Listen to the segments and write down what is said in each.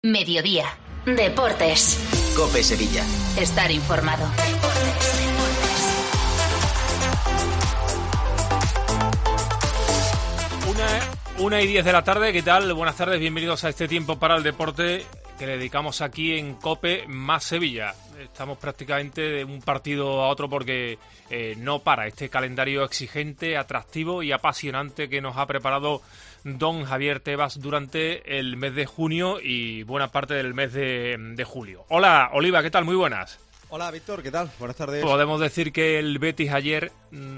Mediodía. Deportes. COPE Sevilla. Estar informado. Una y 10 de la tarde, ¿qué tal? Buenas tardes, bienvenidos a este tiempo para el deporte que le dedicamos aquí en COPE más Sevilla. Estamos prácticamente de un partido a otro porque no para este calendario exigente, atractivo y apasionante que nos ha preparado don Javier Tebas durante el mes de junio y buena parte del mes de julio. Hola, Oliva, ¿qué tal? Muy buenas. Hola, Víctor, ¿qué tal? Buenas tardes. Podemos decir que el Betis ayer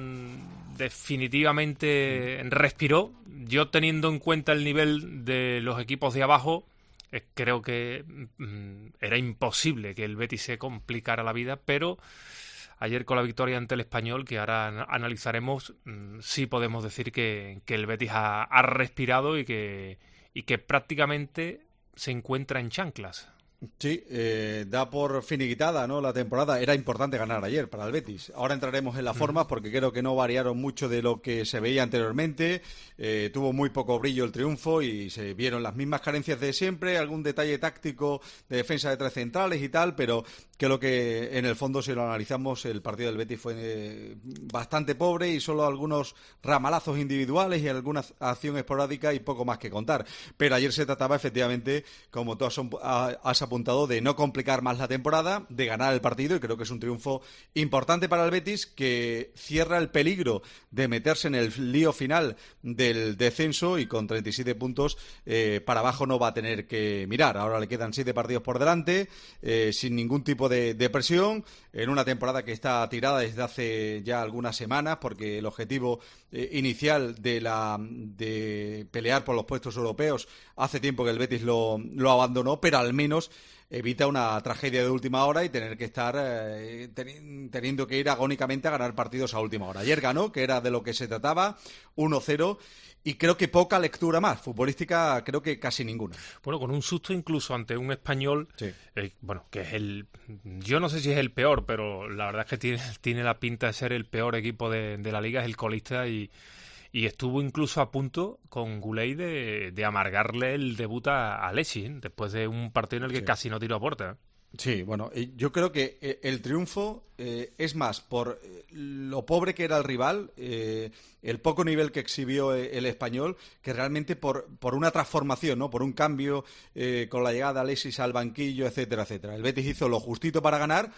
definitivamente respiró. Yo, teniendo en cuenta el nivel de los equipos de abajo, creo que era imposible que el Betis se complicara la vida, pero ayer con la victoria ante el Español, que ahora analizaremos, sí podemos decir que el Betis ha respirado y que prácticamente se encuentra en chanclas. Sí, da por finiquitada, ¿no?, la temporada. Era importante ganar ayer para el Betis. Ahora entraremos en las formas porque creo que no variaron mucho de lo que se veía anteriormente. Tuvo muy poco brillo el triunfo y se vieron las mismas carencias de siempre, algún detalle táctico de defensa de tres centrales y tal, pero creo que en el fondo, si lo analizamos, el partido del Betis fue bastante pobre y solo algunos ramalazos individuales y alguna acción esporádica y poco más que contar. Pero ayer se trataba efectivamente, como tú has apuntado, de no complicar más la temporada, de ganar el partido, y creo que es un triunfo importante para el Betis, que cierra el peligro de meterse en el lío final del descenso, y con 37 puntos para abajo no va a tener que mirar. Ahora le quedan 7 partidos por delante, sin ningún tipo de presión, en una temporada que está tirada desde hace ya algunas semanas, porque el objetivo inicial de pelear por los puestos europeos hace tiempo que el Betis lo abandonó, pero al menos evita una tragedia de última hora y tener que estar teniendo que ir agónicamente a ganar partidos a última hora. Ayer ganó, que era de lo que se trataba, 1-0, y creo que poca lectura más. Futbolística creo que casi ninguna. Bueno, con un susto incluso ante un Español, sí. Que es yo no sé si es el peor, pero la verdad es que tiene la pinta de ser el peor equipo de la liga, es el colista, y estuvo incluso a punto con Guley de amargarle el debut a Alexis, después de un partido en el que casi no tiró a puerta. Sí, bueno, yo creo que el triunfo es más por lo pobre que era el rival, el poco nivel que exhibió el Español, que realmente por una transformación, ¿no?, por un cambio con la llegada de Alexis al banquillo, etcétera, etcétera. El Betis hizo lo justito para ganar.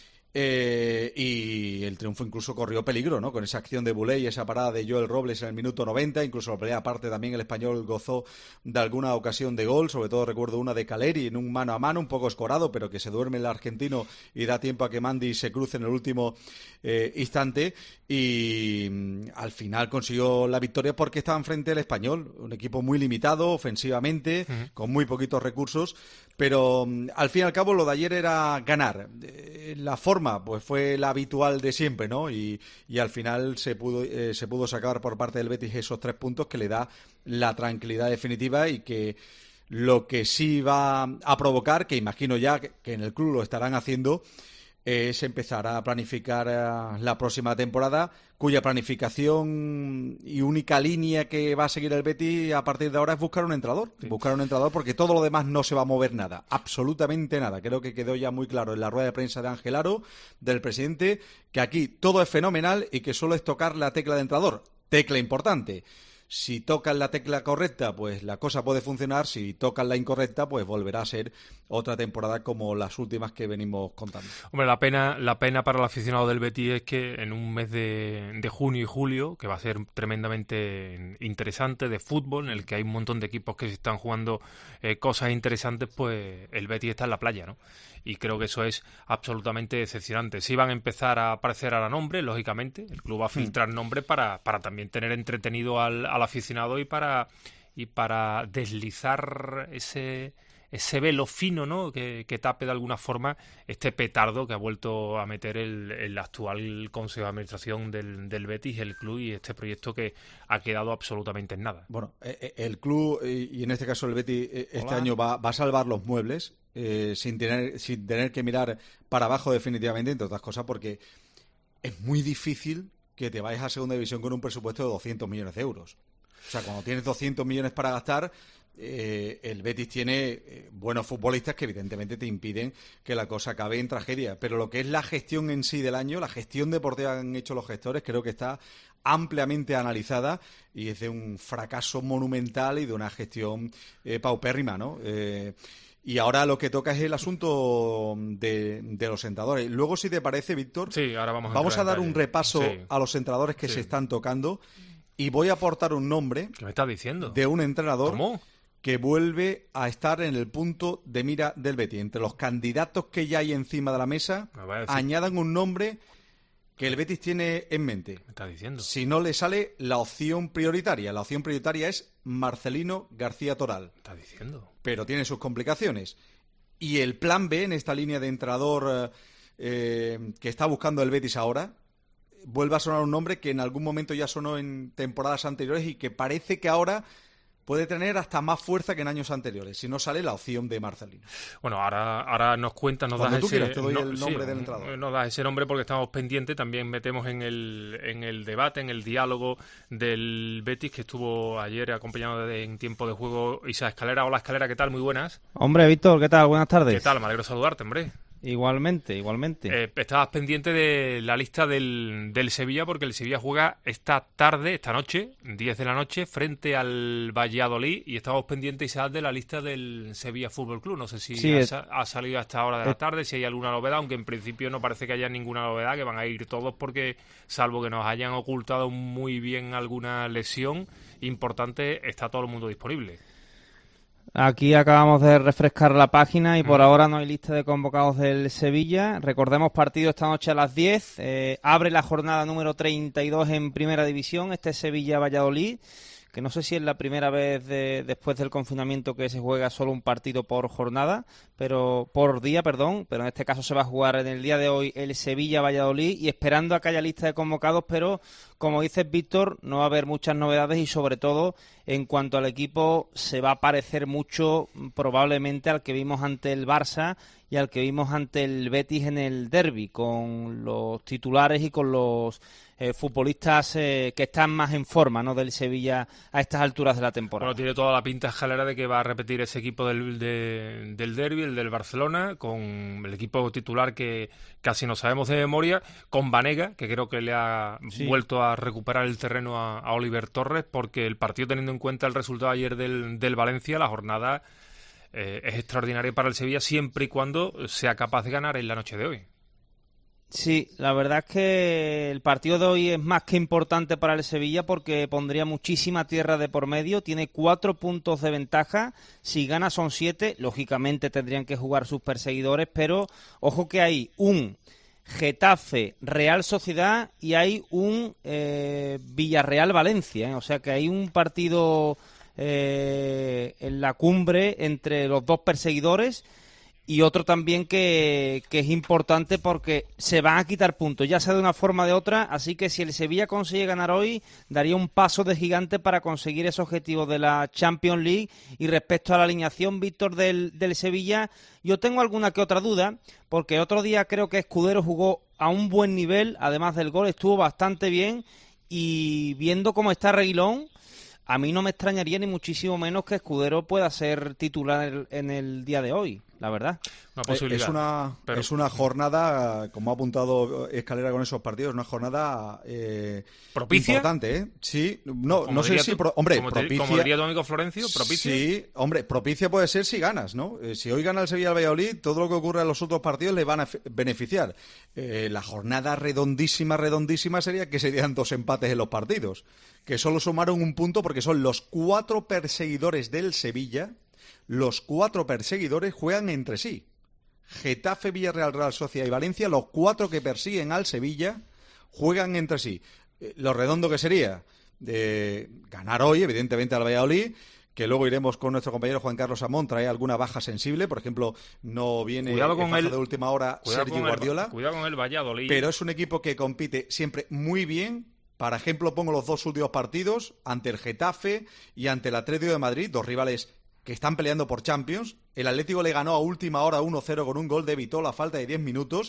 Y el triunfo incluso corrió peligro, ¿no?, con esa acción de Boulay y esa parada de Joel Robles en el minuto 90, incluso la pelea aparte también el Español gozó de alguna ocasión de gol, sobre todo recuerdo una de Caleri en un mano a mano, un poco escorado, pero que se duerme el argentino y da tiempo a que Mandy se cruce en el último instante, y al final consiguió la victoria porque estaba enfrente del Español, un equipo muy limitado ofensivamente, con muy poquitos recursos, pero al fin y al cabo lo de ayer era ganar. La forma pues fue la habitual de siempre, ¿no? Y al final se pudo sacar por parte del Betis esos 3 puntos que le da la tranquilidad definitiva, y que lo que sí va a provocar, que imagino ya que en el club lo estarán haciendo, es empezar a planificar la próxima temporada, cuya planificación y única línea que va a seguir el Betis a partir de ahora es buscar un entrenador. Sí. Buscar un entrenador, porque todo lo demás no se va a mover nada, absolutamente nada. Creo que quedó ya muy claro en la rueda de prensa de Ángel Aro, del presidente, que aquí todo es fenomenal y que solo es tocar la tecla de entrenador. Tecla importante. Si tocan la tecla correcta, pues la cosa puede funcionar. Si tocan la incorrecta, pues volverá a ser otra temporada como las últimas que venimos contando. Hombre, la pena para el aficionado del Betis es que en un mes de junio y julio, que va a ser tremendamente interesante de fútbol, en el que hay un montón de equipos que se están jugando cosas interesantes, pues el Betis está en la playa, ¿no? Y creo que eso es absolutamente decepcionante. Sí van a empezar a aparecer ahora nombres, lógicamente. El club va a filtrar nombres para también tener entretenido al aficionado y para deslizar ese velo fino, ¿no?, que tape de alguna forma este petardo que ha vuelto a meter el actual Consejo de Administración del Betis, el club, y este proyecto que ha quedado absolutamente en nada. Bueno, el club, y en este caso el Betis, este año va a salvar los muebles, sin tener que mirar para abajo definitivamente, entre otras cosas porque es muy difícil que te vayas a segunda división con un presupuesto de 200 millones de euros. O sea, cuando tienes 200 millones para gastar, el Betis tiene buenos futbolistas que evidentemente te impiden que la cosa acabe en tragedia, pero lo que es la gestión en sí del año, la gestión deportiva que han hecho los gestores, creo que está ampliamente analizada y es de un fracaso monumental y de una gestión paupérrima, ¿no? Y ahora lo que toca es el asunto de los entrenadores. Luego, si te parece, Víctor, sí, ahora vamos a dar un repaso a los entrenadores que sí se están tocando y voy a aportar un nombre. ¿Qué me estás diciendo? De un entrenador. ¿Cómo? Que vuelve a estar en el punto de mira del Betis. Entre los candidatos que ya hay encima de la mesa, añadan un nombre que el Betis tiene en mente. ¿Me estás diciendo? Si no le sale la opción prioritaria. La opción prioritaria es Marcelino García Toral. ¿Me estás diciendo? Pero tiene sus complicaciones. Y el plan B en esta línea de entrenador que está buscando el Betis ahora, vuelve a sonar un nombre que en algún momento ya sonó en temporadas anteriores y que parece que ahora puede tener hasta más fuerza que en años anteriores, si no sale la opción de Marcelino. Bueno, ahora nos cuentas, nos Cuando das tú ese... quieras, te doy el nombre del entrenador. Nos das ese nombre porque estamos pendientes, también metemos en el debate, en el diálogo del Betis, que estuvo ayer acompañado en tiempo de juego Isa Escalera. Hola, Escalera, ¿qué tal? Muy buenas. Hombre, Víctor, ¿qué tal? Buenas tardes. ¿Qué tal? Me alegro de saludarte, hombre. Igualmente. Estabas pendiente de la lista del Sevilla porque el Sevilla juega esta noche, 10 de la noche, frente al Valladolid y estamos pendientes, Isaac, de la lista del Sevilla Fútbol Club. No sé si ha salido a esta hora de la tarde, si hay alguna novedad, aunque en principio no parece que haya ninguna novedad, que van a ir todos porque, salvo que nos hayan ocultado muy bien alguna lesión importante, está todo el mundo disponible. Aquí acabamos de refrescar la página y por ahora no hay lista de convocados del Sevilla. Recordemos, partido esta noche a las 10. Abre la jornada número 32 en Primera División. Este es Sevilla-Valladolid, que no sé si es la primera vez después del confinamiento que se juega solo un partido por jornada, pero en este caso se va a jugar en el día de hoy el Sevilla-Valladolid y esperando a que haya lista de convocados, pero como dices, Víctor, no va a haber muchas novedades y sobre todo en cuanto al equipo se va a parecer mucho probablemente al que vimos ante el Barça y al que vimos ante el Betis en el derbi, con los titulares y con los futbolistas que están más en forma, ¿no?, del Sevilla a estas alturas de la temporada. Bueno, tiene toda la pinta, Escalera, de que va a repetir ese equipo del derbi, el del Barcelona, con el equipo titular que casi no sabemos de memoria, con Banega, que creo que le ha vuelto a recuperar el terreno a Oliver Torres, porque el partido, teniendo en cuenta el resultado ayer del Valencia, la jornada es extraordinaria para el Sevilla siempre y cuando sea capaz de ganar en la noche de hoy. Sí, la verdad es que el partido de hoy es más que importante para el Sevilla porque pondría muchísima tierra de por medio. Tiene 4 puntos de ventaja. Si gana son 7. Lógicamente tendrían que jugar sus perseguidores, pero ojo que hay un Getafe Real Sociedad y hay un Villarreal Valencia, O sea que hay un partido en la cumbre entre los dos perseguidores. Y otro también que es importante porque se van a quitar puntos, ya sea de una forma o de otra, así que si el Sevilla consigue ganar hoy, daría un paso de gigante para conseguir ese objetivo de la Champions League. Y respecto a la alineación, Víctor, del Sevilla, yo tengo alguna que otra duda, porque otro día creo que Escudero jugó a un buen nivel, además del gol, estuvo bastante bien, y viendo cómo está Reguilón, a mí no me extrañaría ni muchísimo menos que Escudero pueda ser titular en el día de hoy, la verdad. Una posibilidad. Es una jornada, como ha apuntado Escalera con esos partidos, una jornada ¿propicia? Importante, ¿eh? Sí, no sé si... propicia... Como diría tu amigo Florencio, ¿propicia? Sí, hombre, propicia puede ser si ganas, ¿no? Si hoy gana el Sevilla al Valladolid, todo lo que ocurra en los otros partidos le van a beneficiar. La jornada redondísima sería que serían 2 empates en los partidos, que solo sumaron un punto porque son los 4 perseguidores del Sevilla. Los 4 perseguidores juegan entre sí. Getafe, Villarreal, Real Sociedad y Valencia, los 4 que persiguen al Sevilla, juegan entre sí. Lo redondo que sería ganar hoy, evidentemente, al Valladolid, que luego iremos con nuestro compañero Juan Carlos Amón, trae alguna baja sensible. Por ejemplo, no viene de última hora Sergio Guardiola. Cuidado con el Valladolid. Pero es un equipo que compite siempre muy bien. Por ejemplo, pongo los 2 últimos partidos ante el Getafe y ante el Atlético de Madrid, 2 rivales que están peleando por Champions. El Atlético le ganó a última hora 1-0 con un gol de Vitolo a falta de 10 minutos.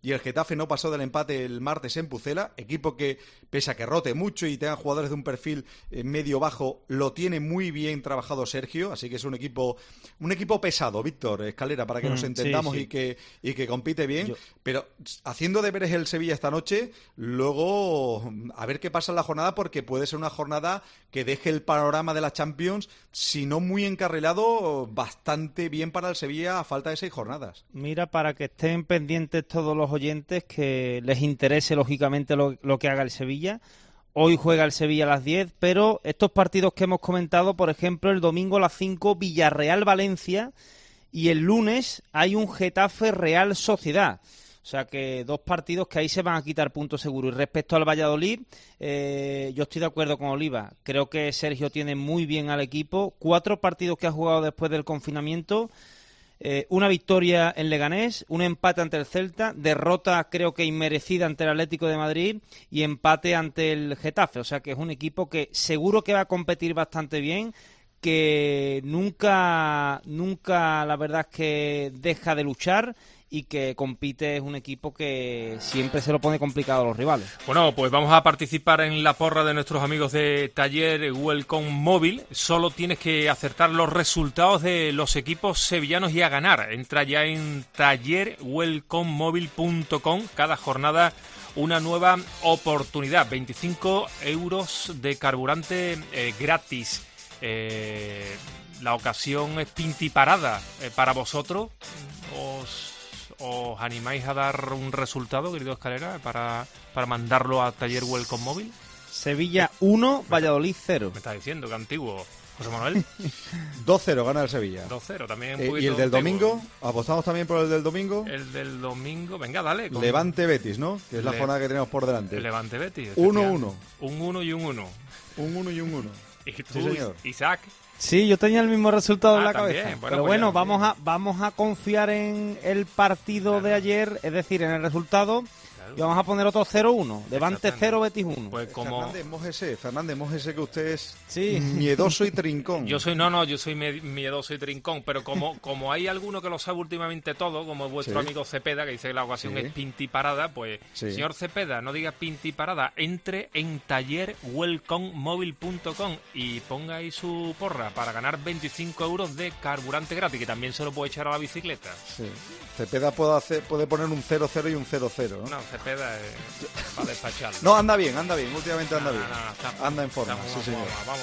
y el Getafe no pasó del empate el martes en Pucela, equipo que, pese a que rote mucho y tenga jugadores de un perfil medio-bajo, lo tiene muy bien trabajado Sergio, así que es un equipo pesado, Víctor Escalera, para que nos entendamos. Sí. Y que compite bien, pero haciendo deberes el Sevilla esta noche, luego a ver qué pasa en la jornada, porque puede ser una jornada que deje el panorama de la Champions, si no muy encarrilado, bastante bien para el Sevilla a falta de 6 jornadas. Mira, para que estén pendientes todos los oyentes, que les interese lógicamente lo que haga el Sevilla. Hoy juega el Sevilla a las 10, pero estos partidos que hemos comentado, por ejemplo, el domingo a las 5, Villarreal-Valencia, y el lunes hay un Getafe-Real Sociedad. O sea que 2 partidos que ahí se van a quitar puntos seguros. Y respecto al Valladolid, yo estoy de acuerdo con Oliva. Creo que Sergio tiene muy bien al equipo. 4 partidos que ha jugado después del confinamiento. Una victoria en Leganés, un empate ante el Celta, derrota creo que inmerecida ante el Atlético de Madrid y empate ante el Getafe. O sea que es un equipo que seguro que va a competir bastante bien, que nunca la verdad es que deja de luchar y que compite. Es un equipo que siempre se lo pone complicado a los rivales. Bueno, pues vamos a participar en la porra de nuestros amigos de Taller Welcome Móvil. Solo tienes que acertar los resultados de los equipos sevillanos y a ganar. Entra ya en tallerwelcomemóvil.com. Cada jornada una nueva oportunidad. 25 euros de carburante gratis. La ocasión es pintiparada para vosotros. ¿Os animáis a dar un resultado, querido Escalera, para mandarlo a Taller Welcome Móvil? Sevilla 1, Valladolid 0. Me está diciendo que antiguo, José Manuel. 2-0 gana el Sevilla. 2-0, también un ¿Y poquito el del antiguo. domingo? ¿Apostamos también por el del domingo? El del domingo, venga, dale. Levante-Betis, ¿no? Que es la jornada que tenemos por delante. Levante-Betis. 1-1. Un 1 y un 1. Un 1 y un 1. ¿Y tú, Sí, señor. Isaac? Sí, yo tenía el mismo resultado en la también. cabeza. Bueno, pero pues bueno, ya, vamos a confiar en el partido de ayer, es decir, en el resultado. Y vamos a poner otro 0-1. Levante 0, Betis 1. Pues como... Fernández Mójese, que usted es Sí. miedoso y trincón. Yo soy miedoso y trincón, pero como hay alguno que lo sabe últimamente todo, como vuestro amigo Cepeda, que dice que la ocasión es pintiparada, pues, señor Cepeda, no diga pintiparada, entre en tallerwelcomemóvil.com y ponga ahí su porra para ganar 25 euros de carburante gratis, que también se lo puede echar a la bicicleta. Sí. Cepeda puede poner un 0-0 y un 0-0, ¿no? No, Cepeda va a despacharlo. No, anda bien, últimamente anda bien. Anda en forma, Vamos, sí, señor. Vamos.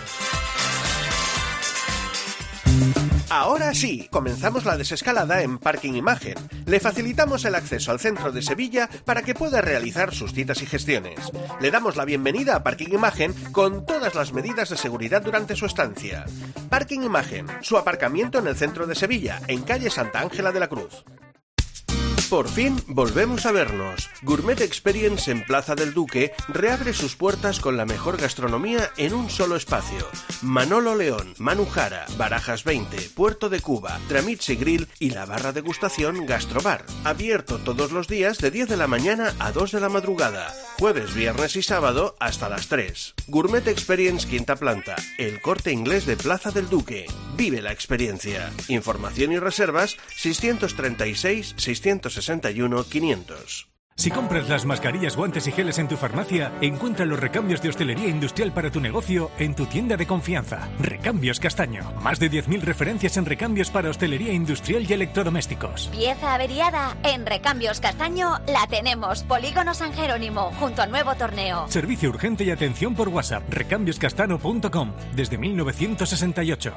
Ahora sí, comenzamos la desescalada en Parking Imagen. Le facilitamos el acceso al centro de Sevilla para que pueda realizar sus citas y gestiones. Le damos la bienvenida a Parking Imagen con todas las medidas de seguridad durante su estancia. Parking Imagen, su aparcamiento en el centro de Sevilla, en calle Santa Ángela de la Cruz. Por fin volvemos a vernos. Gourmet Experience en Plaza del Duque reabre sus puertas con la mejor gastronomía en un solo espacio. Manolo León, Manu Jara, Barajas 20, Puerto de Cuba, Tramitsi Grill y la barra degustación Gastrobar. Abierto todos los días de 10 de la mañana a 2 de la madrugada. Jueves, viernes y sábado hasta las 3. Gourmet Experience Quinta Planta, el Corte Inglés de Plaza del Duque. Vive la experiencia. Información y reservas 636-661-500. Si compras las mascarillas, guantes y geles en tu farmacia, encuentra los recambios de hostelería industrial para tu negocio en tu tienda de confianza. Recambios Castaño. Más de 10.000 referencias en recambios para hostelería industrial y electrodomésticos. Pieza averiada en Recambios Castaño la tenemos. Polígono San Jerónimo, junto al nuevo torneo. Servicio urgente y atención por WhatsApp. recambioscastano.com. Desde 1968.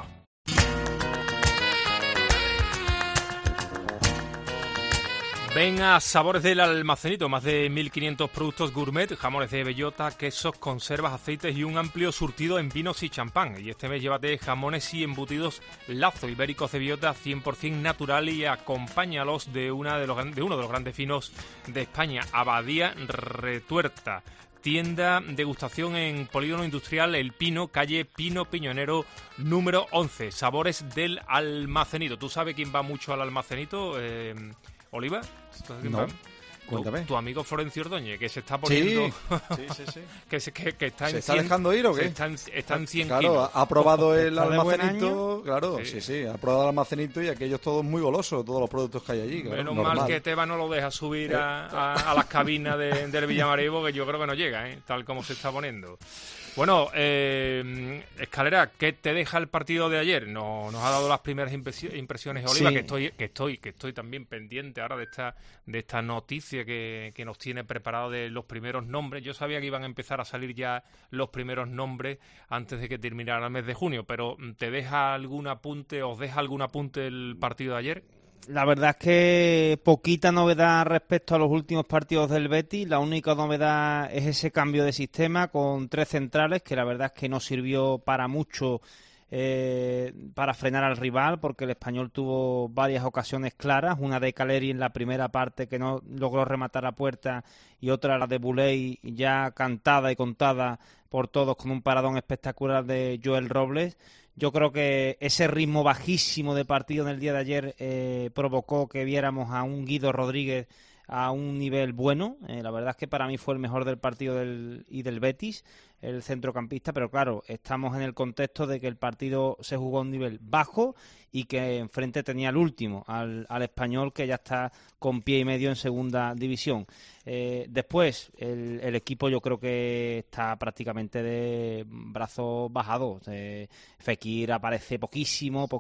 Ven a Sabores del Almacenito, más de 1.500 productos gourmet, jamones de bellota, quesos, conservas, aceites y un amplio surtido en vinos y champán. Y este mes llévate jamones y embutidos Lazo, ibéricos de bellota 100% natural y acompáñalos de uno de los grandes vinos de España, Abadía Retuerta. Tienda degustación en Polígono Industrial El Pino, calle Pino Piñonero, número 11. Sabores del Almacenito. ¿Tú sabes quién va mucho al Almacenito, Oliva? No. Cuéntame. Tu amigo Florencio Ordóñez, que se está poniendo... Sí. que está en ¿Se está 100, dejando ir o qué? Está en 100 claro, kilos. ha probado el ¿Está de buen almacenito, año? claro, sí, ha probado el almacenito y aquellos todos muy golosos, todos los productos que hay allí. Claro, Menos normal. mal que Teba no lo deja subir a las cabinas del Villamarín, que yo creo que no llega, tal como se está poniendo. Bueno, Escalera, ¿qué te deja el partido de ayer? Nos ha dado las primeras impresiones Oliva, Sí. que estoy también pendiente ahora de esta noticia que nos tiene preparado de los primeros nombres. Yo sabía que iban a empezar a salir ya los primeros nombres antes de que terminara el mes de junio, pero ¿te deja algún apunte, os deja algún apunte el partido de ayer? La verdad es que poquita novedad respecto a los últimos partidos del Betis. La única novedad es ese cambio de sistema con 3 centrales, que la verdad es que no sirvió para mucho para frenar al rival, porque el Español tuvo varias ocasiones claras, una de Caleri en la primera parte que no logró rematar a puerta y otra la de Bouley ya cantada y contada por todos con un paradón espectacular de Joel Robles. Yo creo que ese ritmo bajísimo de partido en el día de ayer provocó que viéramos a un Guido Rodríguez a un nivel bueno. La verdad es que para mí fue el mejor del partido del Betis, el centrocampista, pero claro, estamos en el contexto de que el partido se jugó a un nivel bajo y que enfrente tenía el último, al Español, que ya está con pie y medio en segunda división. Después, el equipo yo creo que está prácticamente de brazos bajados. Fekir aparece poquísimo,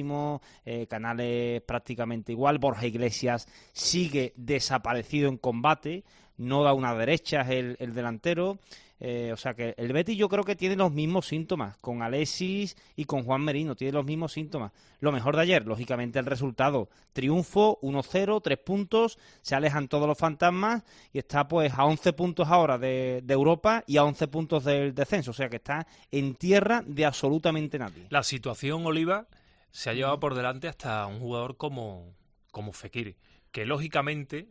Canales prácticamente igual, Borja Iglesias sigue desaparecido en combate, no da una derecha el delantero. O sea que el Betis yo creo que tiene los mismos síntomas, con Alexis y con Juan Merino, tiene los mismos síntomas. Lo mejor de ayer, lógicamente, el resultado. Triunfo, 1-0, 3 puntos, se alejan todos los fantasmas y está pues a 11 puntos ahora de Europa y a 11 puntos del descenso. O sea que está en tierra de absolutamente nadie. La situación, Oliva, se ha llevado por delante hasta un jugador como Fekir, que lógicamente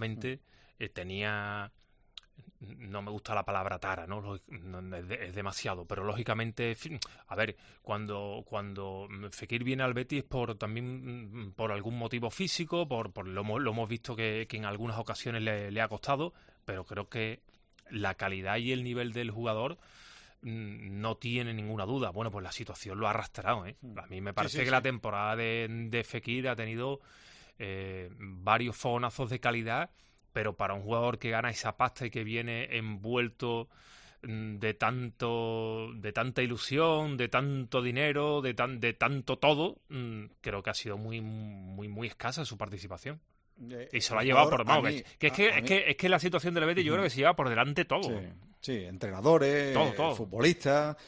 tenía... No me gusta la palabra tara, ¿no? Es demasiado, pero lógicamente, a ver, cuando Fekir viene al Betis también por algún motivo físico, lo hemos visto que en algunas ocasiones le ha costado, pero creo que la calidad y el nivel del jugador no tiene ninguna duda. Bueno, pues la situación lo ha arrastrado, ¿eh? A mí me parece que la temporada de Fekir ha tenido varios fogonazos de calidad, pero para un jugador que gana esa pasta y que viene envuelto de tanta ilusión, de tanto dinero, de tanto todo, creo que ha sido muy muy muy escasa su participación. Y se lo ha llevado por mano. Es que la situación del Betis yo creo que se lleva por delante todo. Sí, entrenadores, todo. Futbolistas.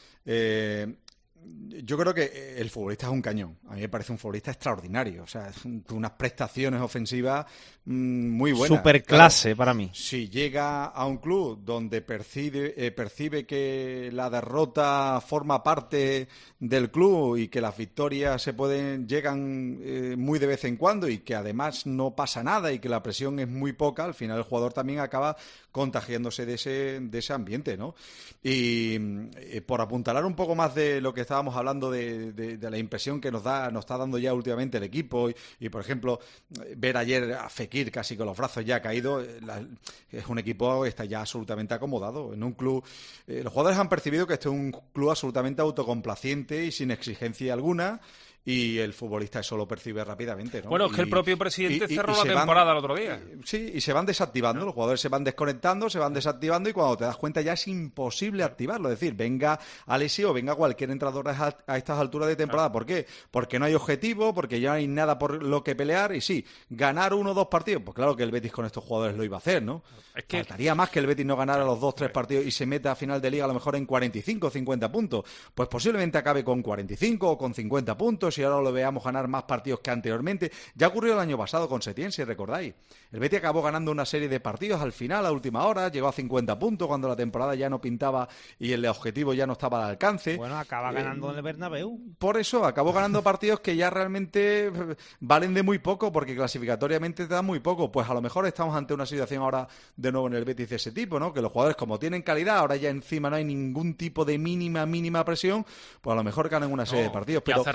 Yo creo que el futbolista es un cañón. A mí me parece un futbolista extraordinario. O sea, unas prestaciones ofensivas muy buenas. Superclase, claro, para mí. Si llega a un club donde percibe que la derrota forma parte del club y que las victorias llegan muy de vez en cuando y que además no pasa nada y que la presión es muy poca, al final el jugador también acaba contagiándose de ese ambiente, ¿no? Y por apuntalar un poco más de lo que estábamos hablando de la impresión que nos está dando ya últimamente el equipo y por ejemplo, ver ayer a Fekir casi con los brazos ya caídos, es un equipo que está ya absolutamente acomodado. En un club, los jugadores han percibido que este es un club absolutamente autocomplaciente y sin exigencia alguna. Y el futbolista eso lo percibe rápidamente, ¿no? Bueno, es que el propio presidente cerró la temporada el otro día. Sí, y se van desactivando, los jugadores se van desconectando, se van desactivando y cuando te das cuenta ya es imposible activarlo. Es decir, venga Alexis o venga cualquier entrenador a estas alturas de temporada. ¿Por qué? Porque no hay objetivo, porque ya no hay nada por lo que pelear y sí, ganar 1 o 2 partidos. Pues claro que el Betis con estos jugadores lo iba a hacer, ¿no? Es que faltaría más que el Betis no ganara los 2 o 3 partidos y se meta a final de liga a lo mejor en 45 o 50 puntos. Pues posiblemente acabe con 45 o con 50 puntos y ahora lo veamos ganar más partidos que anteriormente. Ya ocurrió el año pasado con Setién, si recordáis. El Betis acabó ganando una serie de partidos al final, a última hora, llegó a 50 puntos cuando la temporada ya no pintaba y el objetivo ya no estaba al alcance. Bueno, acaba ganando en el Bernabéu. Por eso, acabó ganando partidos que ya realmente valen de muy poco, porque clasificatoriamente te dan muy poco. Pues a lo mejor estamos ante una situación ahora de nuevo en el Betis de ese tipo, ¿no? Que los jugadores, como tienen calidad, ahora ya encima no hay ningún tipo de mínima presión, pues a lo mejor ganan una serie de partidos. Pero ha cerrado la temporada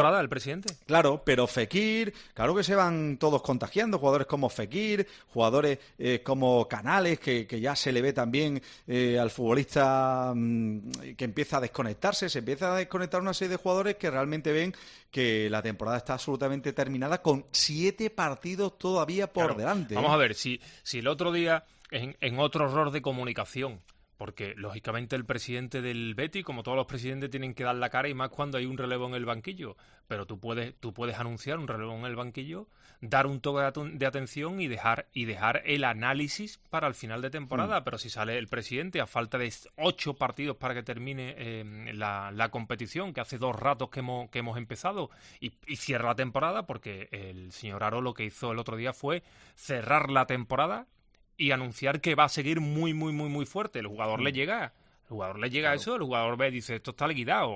temporada el presidente. Claro, pero Fekir, claro que se van todos contagiando, jugadores como Fekir, jugadores como Canales, que ya se le ve también al futbolista que empieza a desconectarse, se empieza a desconectar una serie de jugadores que realmente ven que la temporada está absolutamente terminada con 7 partidos todavía por delante. Vamos a ver, si el otro día, en otro error de comunicación, porque lógicamente el presidente del Betis, como todos los presidentes, tienen que dar la cara, y más cuando hay un relevo en el banquillo, pero tú puedes anunciar un relevo en el banquillo, dar un toque de atención y dejar el análisis para el final de temporada. Pero si sale el presidente a falta de 8 partidos para que termine la competición, que hace 2 ratos que hemos empezado, y cierra la temporada, porque el señor Aro lo que hizo el otro día fue cerrar la temporada y anunciar que va a seguir muy, muy, muy, muy fuerte. El jugador le llega. El jugador le llega eso, el jugador ve y dice, esto está liquidado.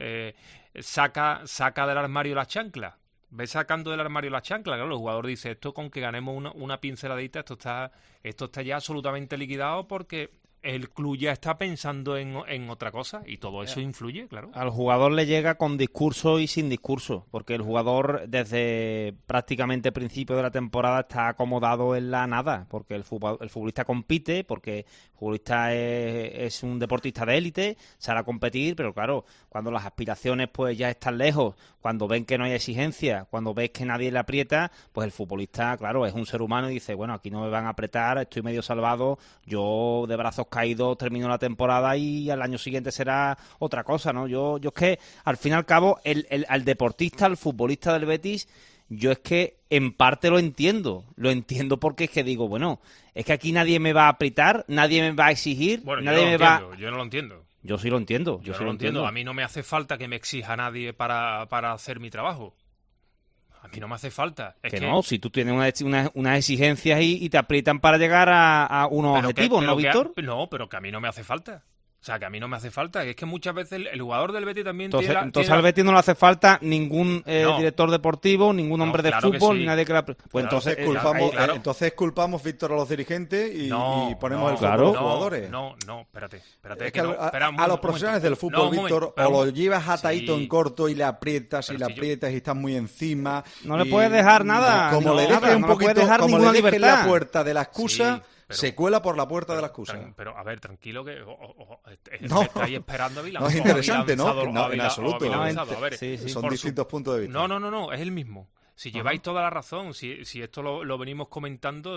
Saca del armario la chancla. Ve sacando del armario la chancla. Claro, el jugador dice, esto con que ganemos una pinceladita, esto está ya absolutamente liquidado, porque el club ya está pensando en otra cosa, y todo eso influye, claro. Al jugador le llega con discurso y sin discurso, porque el jugador desde prácticamente el principio de la temporada está acomodado en la nada, porque el futbolista compite, porque el futbolista es un deportista de élite, sale a competir, pero claro, cuando las aspiraciones pues ya están lejos, cuando ven que no hay exigencia, cuando ves que nadie le aprieta, pues el futbolista, claro, es un ser humano y dice, bueno, aquí no me van a apretar, estoy medio salvado, yo de brazos caídos termino la temporada y al año siguiente será otra cosa, ¿no? Yo es que, al fin y al cabo, al deportista, al futbolista del Betis, yo es que en parte lo entiendo porque es que digo, bueno, es que aquí nadie me va a apretar, nadie me va a exigir, bueno, nadie yo no lo entiendo. Yo sí lo entiendo. Yo no lo entiendo. A mí no me hace falta que me exija nadie para hacer mi trabajo. A mí no me hace falta. Es que no, si tú tienes unas exigencias y te aprietan para llegar a unos objetivos, ¿no, Víctor? No, pero que a mí no me hace falta. O sea, que a mí no me hace falta. Es que muchas veces el jugador del Betis también entonces al Betis no le hace falta ningún director deportivo, ningún hombre de fútbol, ni nadie que la... Pues entonces culpamos, Víctor, a los dirigentes y ponemos el foco a los jugadores. No, espérate. Es que a los profesionales del fútbol, Víctor, o los llevas atadito en corto y le aprietas y estás muy encima. No le puedes dejar nada. Como le dejes un poquito, como le dejes la puerta de la excusa... se cuela por la puerta de la excusa. Pero, a ver, tranquilo, que me estáis esperando. No es interesante, ¿no? En absoluto. Son distintos puntos de vista. No, es el mismo. Si lleváis toda la razón, si esto lo venimos comentando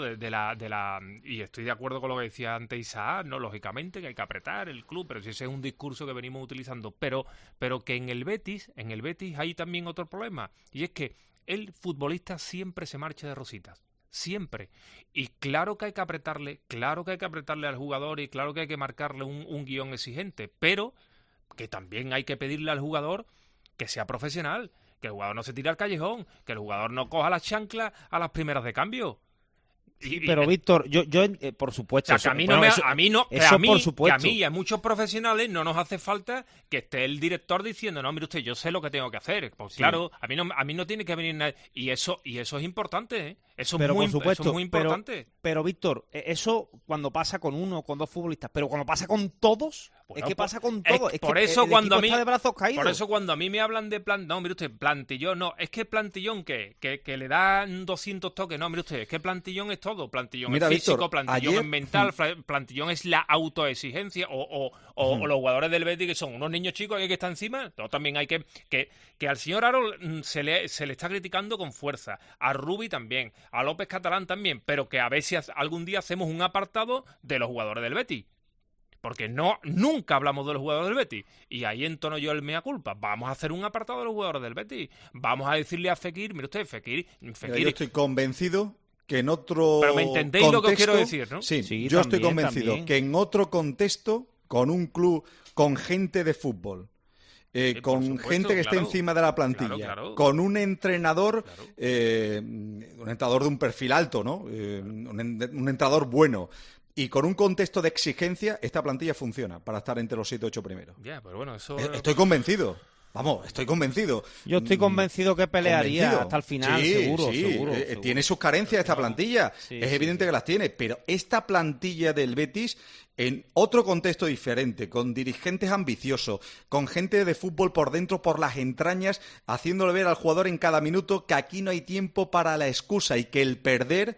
y estoy de acuerdo con lo que decía antes Isaac, no, lógicamente que hay que apretar el club, pero si ese es un discurso que venimos utilizando, pero que en el Betis hay también otro problema, y es que el futbolista siempre se marcha de rositas. Siempre. Y claro que hay que apretarle al jugador, y claro que hay que marcarle un guión exigente, pero que también hay que pedirle al jugador que sea profesional, que el jugador no se tire al callejón, que el jugador no coja las chanclas a las primeras de cambio. Pero Víctor, yo por supuesto, o sea, que a mí y a muchos profesionales no nos hace falta que esté el director diciendo, no, mire usted, yo sé lo que tengo que hacer. Pues claro, a mí no tiene que venir nadie. Y eso es importante, ¿eh? Eso es muy importante. Pero Víctor, eso cuando pasa con uno o con 2 futbolistas, pero cuando pasa con todos, bueno, es que pasa con todos. Por eso cuando a mí me hablan de no, mire usted, plantillón, no, es que plantillón que le dan 200 toques, no, mire usted, es que plantillón es todo, plantillón es físico, Víctor, plantillón es mental, plantillón es la autoexigencia, o los jugadores del Betis que son unos niños chicos que están encima, no, también hay que al señor Aro se le está criticando con fuerza, a Rubi también, a López Catalán también, pero que a ver si algún día hacemos un apartado de los jugadores del Betis. Porque nunca hablamos de los jugadores del Betis. Y ahí entono yo el mea culpa. Vamos a hacer un apartado de los jugadores del Betis. Vamos a decirle a Fekir, mire usted, Fekir... Yo estoy convencido que en otro Pero me entendéis contexto, lo que quiero decir, ¿no? Sí, yo estoy convencido que en otro contexto, con un club, con gente de fútbol, con supuesto, gente que esté encima de la plantilla, con un entrenador, un entrenador de un perfil alto, ¿no? Un entrenador bueno. Y con un contexto de exigencia, esta plantilla funciona para estar entre los 7 o 8 primeros. Ya, pero bueno, eso... Estoy convencido. Vamos, estoy convencido. Yo estoy convencido que pelearía hasta el final, sí, seguro. Tiene sus carencias esta plantilla. Sí, es evidente que las tiene, pero esta plantilla del Betis, en otro contexto diferente, con dirigentes ambiciosos, con gente de fútbol por dentro, por las entrañas, haciéndole ver al jugador en cada minuto que aquí no hay tiempo para la excusa y que el perder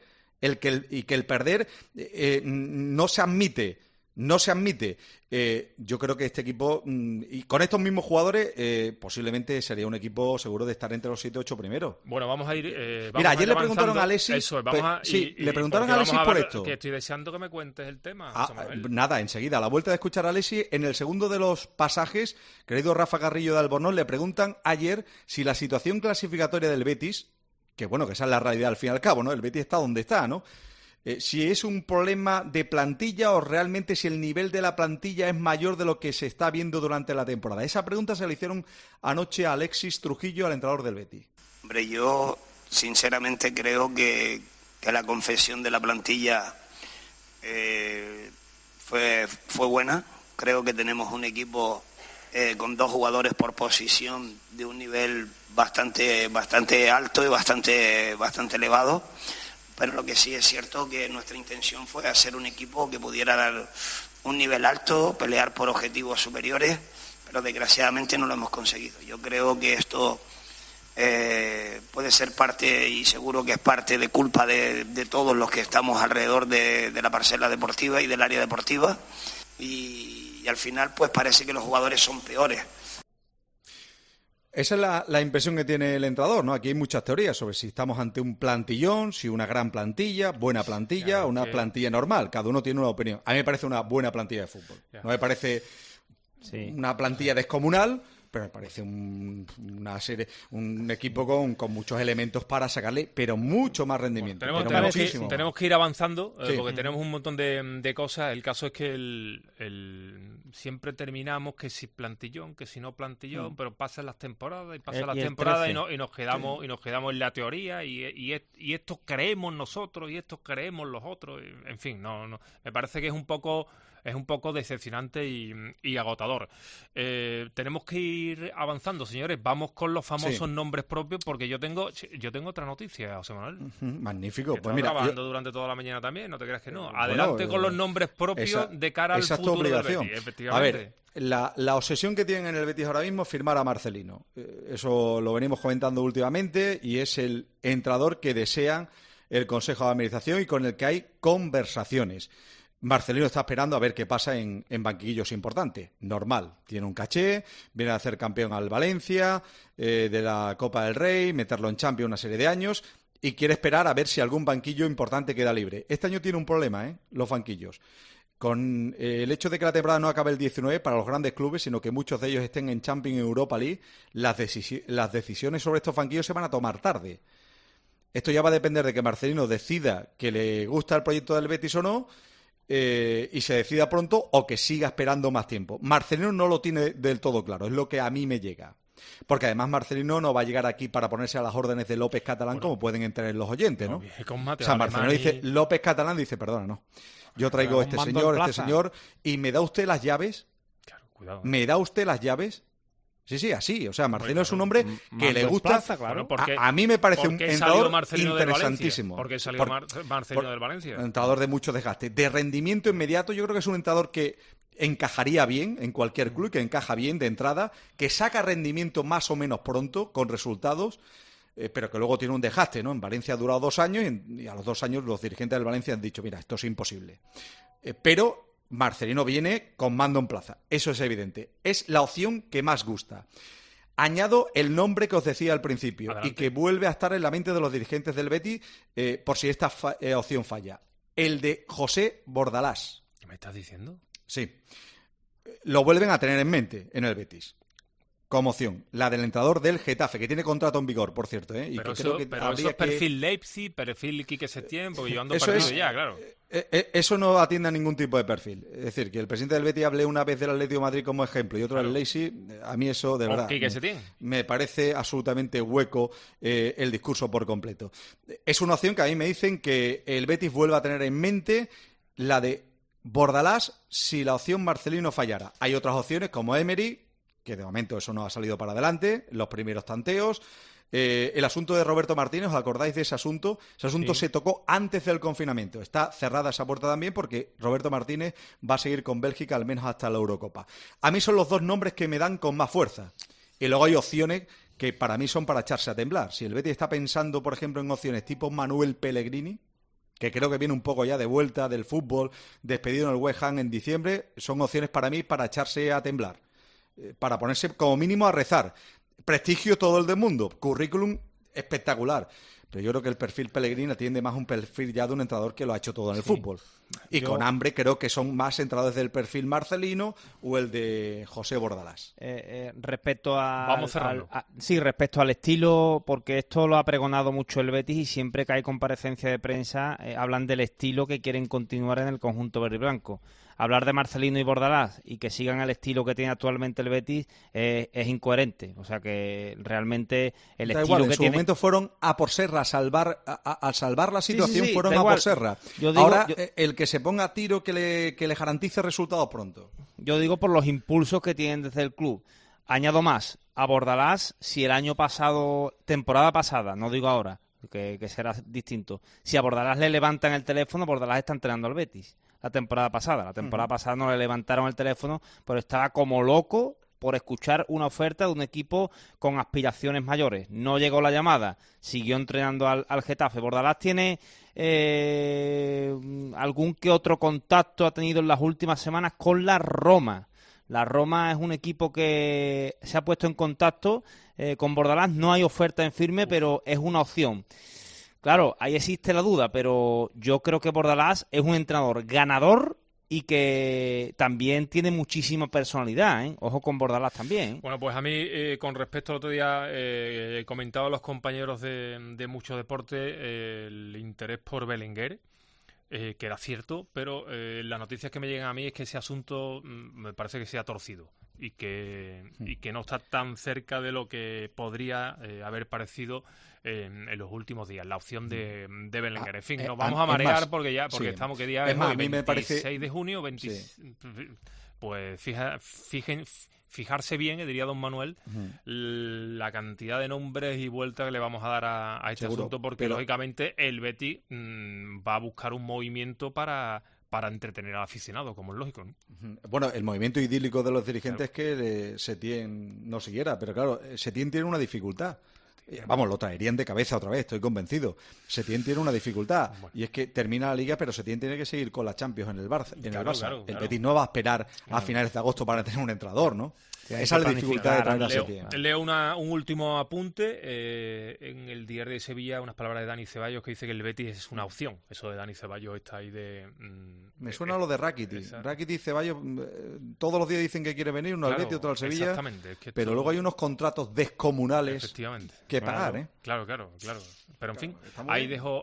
no se admite. No se admite. Yo creo que este equipo, y con estos mismos jugadores, posiblemente sería un equipo seguro de estar entre los 7-8 primeros. Bueno, vamos a ir. Mira, ayer le preguntaron a Alexis. Eso, le preguntaron a Alexis por esto. Que estoy deseando que me cuentes el tema. Nada, enseguida. A la vuelta de escuchar a Alexis, en el segundo de los pasajes, querido Rafa Carrillo de Albornoz, le preguntan ayer si la situación clasificatoria del Betis, que bueno, que esa es la realidad al fin y al cabo, ¿no? El Betis está donde está, ¿no? Si es un problema de plantilla o realmente si el nivel de la plantilla es mayor de lo que se está viendo durante la temporada. Esa pregunta se le hicieron anoche a Alexis Trujillo, al entrenador del Betis. Hombre, yo sinceramente creo que la confesión de la plantilla fue buena. Creo que tenemos un equipo con 2 jugadores por posición de un nivel bastante alto y bastante elevado. Pero lo que sí es cierto que nuestra intención fue hacer un equipo que pudiera dar un nivel alto, pelear por objetivos superiores, pero desgraciadamente no lo hemos conseguido. Yo creo que esto puede ser parte, y seguro que es parte de culpa de todos los que estamos alrededor de la parcela deportiva y del área deportiva, y al final pues parece que los jugadores son peores. Esa es la impresión que tiene el entrenador, ¿no? Aquí hay muchas teorías sobre si estamos ante un plantillón, si una gran plantilla, buena plantilla, una plantilla normal. Cada uno tiene una opinión. A mí me parece una buena plantilla de fútbol. No me parece una plantilla descomunal, pero me parece un equipo con muchos elementos para sacarle, pero mucho más rendimiento. Bueno, tenemos que ir avanzando, porque tenemos un montón de cosas. El caso es que siempre terminamos que si plantillón, que si no plantillón, pero pasan las temporadas y nos quedamos en la teoría y esto creemos nosotros y esto creemos los otros. En fin, no me parece que es un poco decepcionante y agotador. Tenemos que ir avanzando, señores. Vamos con los famosos nombres propios, porque yo tengo otra noticia, José Manuel. Magnífico. Que pues mira, grabando durante toda la mañana también, no te creas que no. Adelante con los nombres propios de cara al futuro del Betis, efectivamente. A ver, la obsesión que tienen en el Betis ahora mismo es firmar a Marcelino. Eso lo venimos comentando últimamente y es el entrenador que desean el Consejo de Administración y con el que hay conversaciones. Marcelino está esperando a ver qué pasa en banquillos importantes. Normal, tiene un caché, viene a hacer campeón al Valencia, de la Copa del Rey, meterlo en Champions una serie de años y quiere esperar a ver si algún banquillo importante queda libre. Este año tiene un problema, los banquillos. Con el hecho de que la temporada no acabe el 19 para los grandes clubes, sino que muchos de ellos estén en Champions y Europa League, las decisiones sobre estos banquillos se van a tomar tarde. Esto ya va a depender de que Marcelino decida que le gusta el proyecto del Betis o no, y se decida pronto o que siga esperando más tiempo. Marcelino no lo tiene del todo claro, es lo que a mí me llega. Porque además Marcelino no va a llegar aquí para ponerse a las órdenes de López Catalán, como pueden entender los oyentes, ¿no? O sea, Marcelino dice, López Catalán dice, perdona, no. Yo traigo este señor, y me da usted las llaves. Claro, cuidado. ¿Me da usted las llaves? Sí, así. O sea, Marcelino es un hombre que le gusta. Plaza, claro. A mí me parece un entrenador interesantísimo. ¿Por qué salió Marcelino del Valencia? Un entrenador de mucho desgaste. De rendimiento inmediato, yo creo que es un entrenador que encajaría bien en cualquier club, que encaja bien de entrada, que saca rendimiento más o menos pronto, con resultados, pero que luego tiene un desgaste, ¿no? En Valencia ha durado 2 años y a los 2 años los dirigentes del Valencia han dicho, mira, esto es imposible. Pero Marcelino viene con mando en plaza, eso es evidente. Es la opción que más gusta. Añado el nombre que os decía al principio. Adelante. Y que vuelve a estar en la mente de los dirigentes del Betis por si esta opción falla. El de José Bordalás. ¿Qué me estás diciendo? Sí. Lo vuelven a tener en mente en el Betis. Como opción. La del entrenador del Getafe, que tiene contrato en vigor, por cierto. Y pero que eso, creo que pero eso es perfil Leipzig, perfil Quique Setién, porque yo ando perdido ya, claro. Eso no atiende a ningún tipo de perfil. Es decir, que el presidente del Betis hable una vez del Atlético de Madrid como ejemplo y otro del Leipzig, a mí eso, de verdad, me parece absolutamente hueco el discurso por completo. Es una opción que a mí me dicen que el Betis vuelva a tener en mente, la de Bordalás, si la opción Marcelino fallara. Hay otras opciones como Emery, que de momento eso no ha salido para adelante, los primeros tanteos. El asunto de Roberto Martínez, ¿os acordáis de ese asunto? Ese asunto se tocó antes del confinamiento. Está cerrada esa puerta también porque Roberto Martínez va a seguir con Bélgica al menos hasta la Eurocopa. A mí son los dos nombres que me dan con más fuerza. Y luego hay opciones que para mí son para echarse a temblar. Si el Betis está pensando, por ejemplo, en opciones tipo Manuel Pellegrini, que creo que viene un poco ya de vuelta del fútbol, despedido en el West Ham en diciembre, son opciones para mí para echarse a temblar. Para ponerse como mínimo a rezar. Prestigio todo el del mundo, currículum espectacular, pero yo creo que el perfil Pellegrini atiende más a un perfil ya de un entrenador que lo ha hecho todo en el fútbol. Y con hambre creo que son más entrenadores del perfil Marcelino o el de José Bordalás. Respecto a... Vamos cerrando. Respecto al estilo, porque esto lo ha pregonado mucho el Betis y siempre que hay comparecencia de prensa hablan del estilo que quieren continuar en el conjunto verde y blanco. Hablar de Marcelino y Bordalás y que sigan el estilo que tiene actualmente el Betis es incoherente. O sea que realmente el estilo igual, que en su momento fueron a por Serra, a salvar la situación, sí, fueron a por Serra. Ahora el que se ponga a tiro que le garantice resultados pronto. Yo digo por los impulsos que tienen desde el club. Añado más, a Bordalás, si el año pasado, temporada pasada, no digo ahora, que será distinto, si a Bordalás le levantan el teléfono, Bordalás está entrenando al Betis. La temporada pasada no le levantaron el teléfono, pero estaba como loco por escuchar una oferta de un equipo con aspiraciones mayores. No llegó la llamada, siguió entrenando al Getafe. Bordalás tiene algún que otro contacto, ha tenido en las últimas semanas con la Roma. La Roma es un equipo que se ha puesto en contacto con Bordalás. No hay oferta en firme, pero es una opción. Claro, ahí existe la duda, pero yo creo que Bordalás es un entrenador ganador y que también tiene muchísima personalidad, ¿eh? Ojo con Bordalás también. Bueno, pues a mí, con respecto al otro día, he comentado a los compañeros de Mucho Deporte el interés por Belenguer, que era cierto, pero las noticias que me llegan a mí es que ese asunto me parece que se ha torcido y que no está tan cerca de lo que podría haber parecido en los últimos días, la opción de Belenguer. En fin, nos vamos a marear porque estamos, ¿qué día es hoy? 26 de junio, pues fijarse bien, diría don Manuel, la cantidad de nombres y vueltas que le vamos a dar a este asunto, porque lógicamente el Betis va a buscar un movimiento para entretener al aficionado, como es lógico, ¿no? Bueno, el movimiento idílico de los dirigentes es que Setién no siguiera, pero claro, Setién tiene una dificultad. Vamos, lo traerían de cabeza otra vez, estoy convencido. Setién tiene una dificultad, y es que termina la Liga, pero Setién tiene que seguir con la Champions en el Barça. Claro. El Betis no va a esperar a finales de agosto para tener un entrenador, ¿no? Esa es la dificultad de traer a Setién. Leo un último apunte. En el diario de Sevilla, unas palabras de Dani Ceballos que dice que el Betis es una opción. Eso de Dani Ceballos está ahí de... Me suena lo de Rakitic. Rakitic y Ceballos todos los días dicen que quiere venir, uno al Betis, otro al Sevilla. Exactamente. Es que pero luego hay unos contratos descomunales que pagar, ¿eh? Claro. Pero en fin, ahí dejo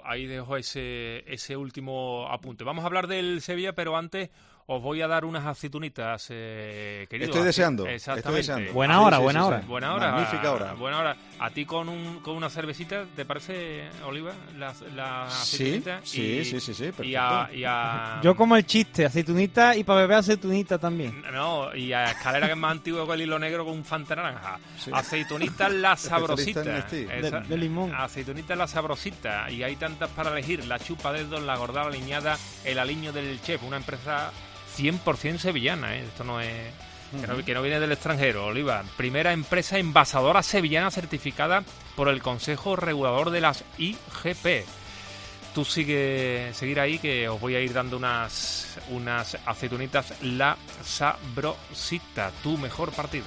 ese último apunte. Vamos a hablar del Sevilla, pero antes os voy a dar unas aceitunitas, querido. Estoy deseando. Exactamente. Buena hora. Magnífica hora. Buena hora. ¿A ti con una cervecita te parece, Oliva, la aceitunita? Sí, perfecto. Yo como el chiste, aceitunita y para beber aceitunita también. No, y a Escalera, que es más antiguo que el hilo negro, con un Fanta naranja. Sí. Aceitunita la sabrosita. De limón. Aceitunita la sabrosita. Y hay tantas para elegir: la chupa dedos, la gordada aliñada, el aliño del chef. Una empresa 100% sevillana, ¿eh? Esto no es... Que no viene del extranjero, Oliva. Primera empresa envasadora sevillana certificada por el Consejo Regulador de las IGP. Tú seguir ahí, que os voy a ir dando unas aceitunitas la sabrosita. Tu mejor partido.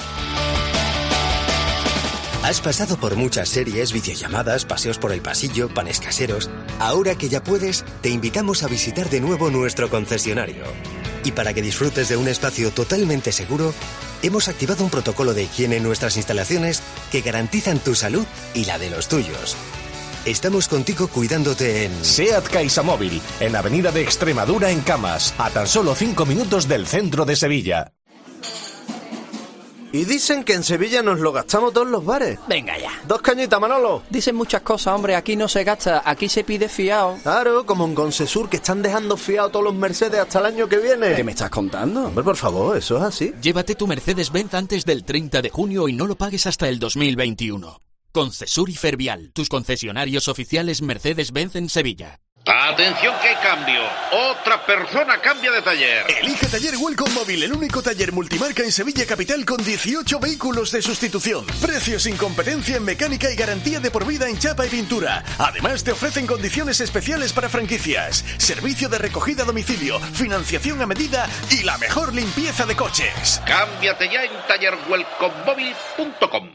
Has pasado por muchas series, videollamadas, paseos por el pasillo, panes caseros. Ahora que ya puedes, te invitamos a visitar de nuevo nuestro concesionario. Y para que disfrutes de un espacio totalmente seguro, hemos activado un protocolo de higiene en nuestras instalaciones que garantizan tu salud y la de los tuyos. Estamos contigo cuidándote en... SEAT CaixaMóvil, en Avenida de Extremadura en Camas, a tan solo 5 minutos del centro de Sevilla. Y dicen que en Sevilla nos lo gastamos todos los bares. Venga ya. 2 cañitas, Manolo. Dicen muchas cosas, hombre, aquí no se gasta, aquí se pide fiado. Claro, como en Concesur, que están dejando fiado todos los Mercedes hasta el año que viene. ¿Qué me estás contando? Hombre, por favor, eso es así. Llévate tu Mercedes-Benz antes del 30 de junio y no lo pagues hasta el 2021. Concesur y Fervial, tus concesionarios oficiales Mercedes-Benz en Sevilla. ¡Atención que hay cambio! ¡Otra persona cambia de taller! Elige Taller Welcome Móvil, el único taller multimarca en Sevilla Capital con 18 vehículos de sustitución. Precios sin competencia en mecánica y garantía de por vida en chapa y pintura. Además te ofrecen condiciones especiales para franquicias, servicio de recogida a domicilio, financiación a medida y la mejor limpieza de coches. ¡Cámbiate ya en tallerwelcomemóvil.com!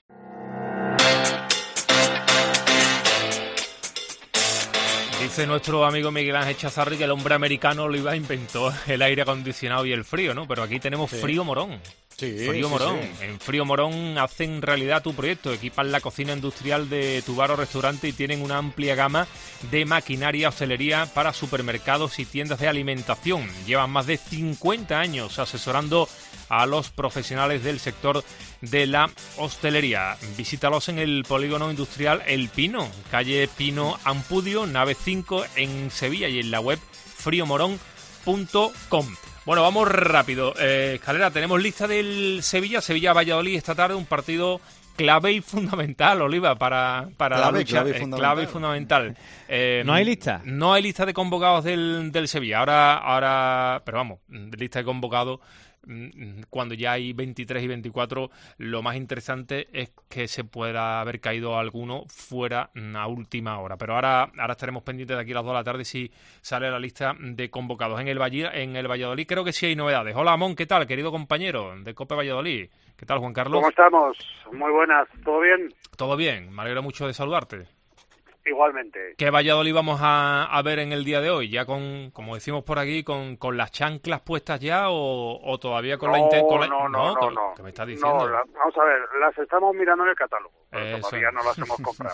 Dice nuestro amigo Miguel Ángel Chazarri que el hombre americano lo inventó el aire acondicionado y el frío, ¿no? Pero aquí tenemos Frío Morón. Frío Morón. Sí. En Frío Morón hacen realidad tu proyecto, equipan la cocina industrial de tu bar o restaurante y tienen una amplia gama de maquinaria, hostelería para supermercados y tiendas de alimentación. Llevan más de 50 años asesorando a los profesionales del sector de la hostelería. Visítalos en el polígono industrial El Pino, calle Pino Ampudio, nave 5 en Sevilla y en la web friomorón.com. Bueno, vamos rápido. Escalera, tenemos lista del Sevilla-Valladolid esta tarde, un partido clave y fundamental, Oliva, para la lucha. Clave y fundamental. ¿No hay lista? No hay lista de convocados del Sevilla. Ahora, pero vamos, lista de convocados. Cuando ya hay 23 y 24, lo más interesante es que se pueda haber caído alguno fuera a última hora. Pero ahora estaremos pendientes de aquí a las 2 de la tarde si sale la lista de convocados. En el Valladolid creo que sí hay novedades. Hola, Amón, ¿qué tal, querido compañero de COPE Valladolid? ¿Qué tal, Juan Carlos? ¿Cómo estamos? Muy buenas, ¿todo bien? Todo bien, me alegro mucho de saludarte. Igualmente. ¿Qué Valladolid vamos a ver en el día de hoy? ¿Ya como decimos por aquí, con las chanclas puestas ya o todavía con la intención? No. ¿Qué me estás diciendo? No, vamos a ver, las estamos mirando en el catálogo, pero todavía no las hemos comprado.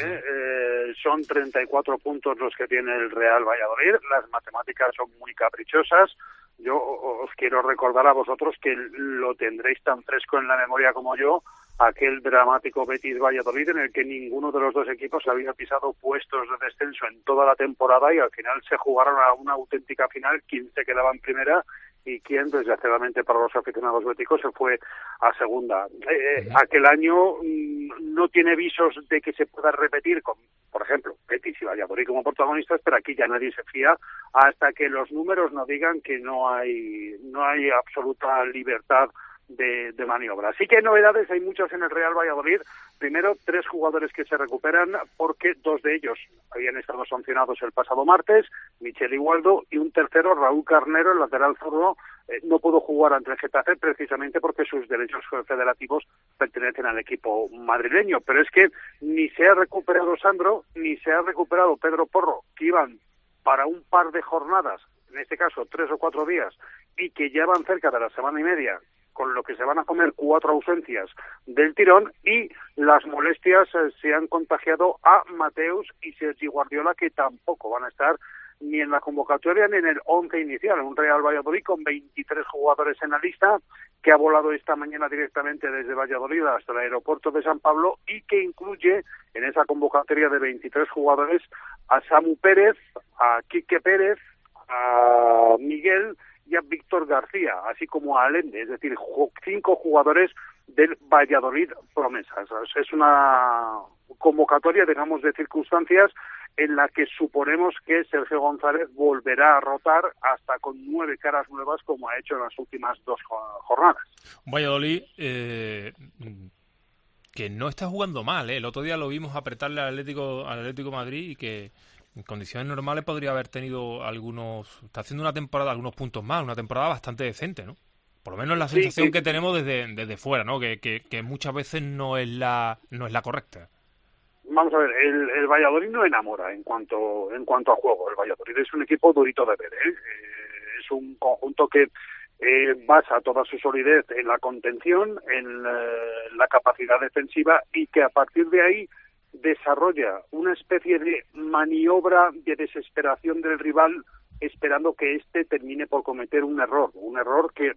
Son 34 puntos los que tiene el Real Valladolid, las matemáticas son muy caprichosas. Yo os quiero recordar a vosotros que lo tendréis tan fresco en la memoria como yo, aquel dramático Betis-Valladolid en el que ninguno de los dos equipos había pisado puestos de descenso en toda la temporada y al final se jugaron a una auténtica final, quién se quedaba en primera y quién, desgraciadamente para los aficionados béticos, se fue a segunda. Aquel año no tiene visos de que se pueda repetir con, por ejemplo, Betis y Valladolid como protagonistas, pero aquí ya nadie se fía hasta que los números no digan que no hay absoluta libertad de maniobra. Así que hay novedades, hay muchas en el Real Valladolid. Primero, 3 jugadores que se recuperan porque 2 de ellos habían estado sancionados el pasado martes, Michel Igualdo, y un tercero, Raúl Carnero, el lateral zurdo, no pudo jugar ante el Getafe precisamente porque sus derechos federativos pertenecen al equipo madrileño. Pero es que ni se ha recuperado Sandro, ni se ha recuperado Pedro Porro, que iban para un par de jornadas, en este caso 3 o 4 días, y que ya van cerca de la semana y media, con lo que se van a comer 4 ausencias del tirón, y las molestias se han contagiado a Mateus y Sergi Guardiola, que tampoco van a estar ni en la convocatoria ni en el 11 inicial. Un Real Valladolid con 23 jugadores en la lista, que ha volado esta mañana directamente desde Valladolid hasta el aeropuerto de San Pablo y que incluye en esa convocatoria de 23 jugadores a Samu Pérez, a Quique Pérez, a Miguel y a Víctor García, así como a Allende, es decir, 5 jugadores del Valladolid promesas. Es una convocatoria, digamos, de circunstancias en la que suponemos que Sergio González volverá a rotar hasta con 9 caras nuevas, como ha hecho en las últimas 2 jornadas. Valladolid que no está jugando mal, ¿eh? El otro día lo vimos apretarle al Atlético Madrid y que en condiciones normales podría haber tenido está haciendo una temporada, algunos puntos más, una temporada bastante decente, ¿no? Por lo menos la sensación que tenemos desde fuera, ¿no? Que muchas veces no es la correcta. Vamos a ver, el Valladolid no enamora en cuanto a juego. El Valladolid es un equipo durito de ver, ¿eh? Es un conjunto que basa toda su solidez en la contención, en la capacidad defensiva, y que a partir de ahí desarrolla una especie de maniobra de desesperación del rival, esperando que éste termine por cometer un error que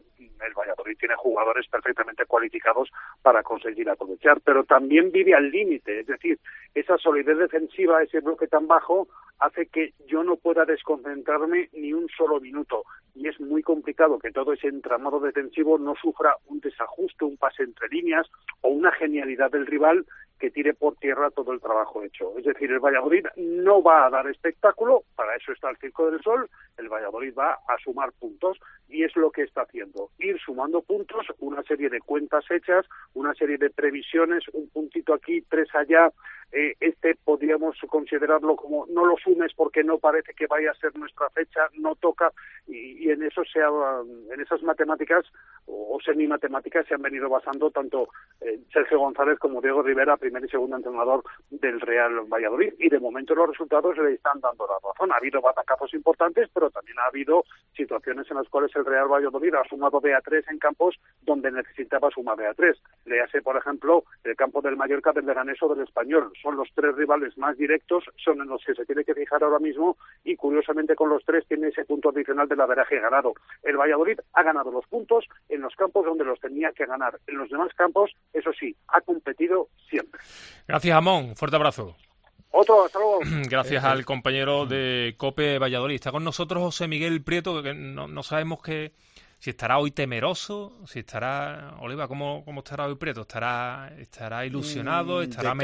el Valladolid tiene jugadores perfectamente cualificados para conseguir aprovechar, pero también vive al límite, es decir, esa solidez defensiva, ese bloque tan bajo, hace que yo no pueda desconcentrarme ni un solo minuto, y es muy complicado que todo ese entramado defensivo no sufra un desajuste, un pase entre líneas o una genialidad del rival que tire por tierra todo el trabajo hecho. Es decir, el Valladolid no va a dar espectáculo, para eso está el Circo del Sol, el Valladolid va a sumar puntos y es lo que está haciendo, ir sumando puntos, una serie de cuentas hechas, una serie de previsiones, un puntito aquí, 3 allá, podríamos considerarlo como no lo sumes porque no parece que vaya a ser nuestra fecha, no toca, y en eso en esas matemáticas o semi-matemáticas se han venido basando tanto Sergio González como Diego Rivera, primer y segundo entrenador del Real Valladolid, y de momento los resultados le están dando la razón. Ha habido batacazos importantes, pero también ha habido situaciones en las cuales el Real Valladolid ha sumado de A3 en campos donde necesitaba sumar de A3. Léase, por ejemplo, el campo del Mallorca, del Leganés o del Español. Son los 3 rivales más directos, son en los que se tiene que fijar ahora mismo, y curiosamente con los 3 tiene ese punto adicional del averaje ganado. El Valladolid ha ganado los puntos en los campos donde los tenía que ganar. En los demás campos, eso sí, ha competido siempre. Gracias, Amón. Fuerte abrazo. Otro, hasta luego. Gracias al compañero de COPE Valladolid. Está con nosotros José Miguel Prieto, que no sabemos si estará hoy temeroso, si estará... Oliva, ¿cómo estará hoy Prieto? ¿Estará ilusionado? ¿Estará